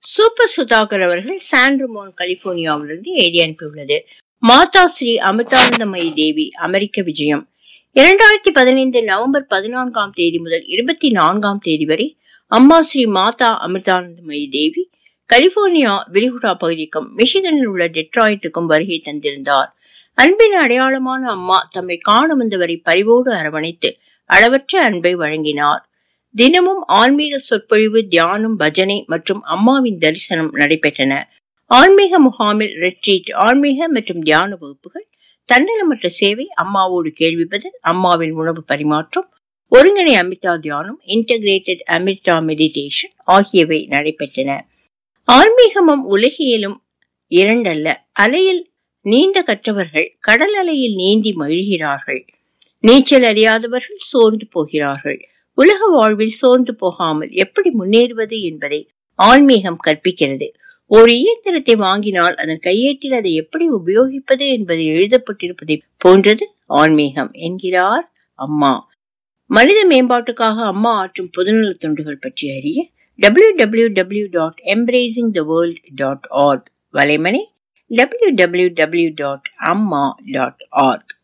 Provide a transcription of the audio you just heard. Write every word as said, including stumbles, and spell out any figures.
Super Sudhakar அவர்கள் San Ramon கலிபோர்னியாவிலிருந்து எழுதி அனுப்பியுள்ளது. மாதா ஸ்ரீ அமிர்தானந்தமயி தேவி அமெரிக்க விஜயம். இரண்டாயிரத்தி பதினைந்து நவம்பர் பதினான்காம் தேதி முதல் இருபத்தி நான்காம் தேதி வரை அம்மா ஸ்ரீ மாதா அமிர்தானந்தமயி தேவி கலிபோர்னியா விரிகுடா பகுதிக்கும் மிஷிகனில் உள்ள டெட்ராய்டுக்கும் வருகை தந்திருந்தார். அன்பின் அடையாளமான அம்மா தம்மை காண வந்தவரை பரிவோடு அரவணைத்து அளவற்ற அன்பை வழங்கினார். தினமும் ஆன்மீக சொற்பொழிவு, தியானம், பஜனை மற்றும் அம்மாவின் தரிசனம் நடைபெற்றன. ஆன்மீக முகாமில் ரெட்ரீட், ஆன்மீக மற்றும் தியான வகுப்புகள், தன்னலமற்ற சேவை, அம்மாவோடு கேள்வி பதில், அம்மாவின் உணவு பரிமாற்றம், ஒருங்கிணை அமிர்தா தியானம், இன்டகிரேட்டட் அமிர்தா மெடிடேஷன் ஆகியவை நடைபெற்றன. ஆன்மீகமும் உலகியலும் இரண்டல்ல. அலையில் நீந்த கற்றவர்கள் கடல் அலையில் நீந்தி மகிழ்கிறார்கள். நீச்சல் அறியாதவர்கள் சோர்ந்து போகிறார்கள். உலக வாழ்வில் சோர்ந்து போகாமல் எப்படி முன்னேறுவது என்பதை ஆன்மீகம் கற்பிக்கிறது. ஒரு இயந்திரத்தை வாங்கினால் அதன் கையேட்டில் அதை எப்படி உபயோகிப்பது என்பது எழுதப்பட்டிருப்பதை போன்றது ஆன்மீகம் என்கிறார் அம்மா. மனித மேம்பாட்டுக்காக அம்மா ஆற்றும் பொதுநல தொண்டுகள் பற்றி அறிய W W W dot embracing the world dot org, வலைமணி W W W dot Amma dot arc.